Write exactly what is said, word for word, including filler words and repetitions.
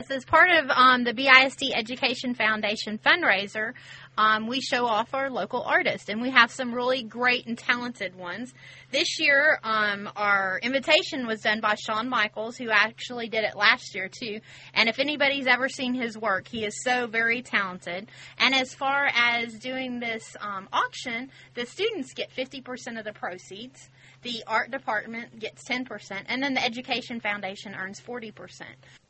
As part of um, the B I S D Education Foundation fundraiser, um, we show off our local artists, and we have some really great and talented ones. This year, um, our invitation was done by Shawn Michaels, who actually did it last year, too. And if anybody's ever seen his work, he is so very talented. And as far as doing this um, auction, the students get fifty percent of the proceeds. The art department gets ten percent, and then the Education Foundation earns forty percent.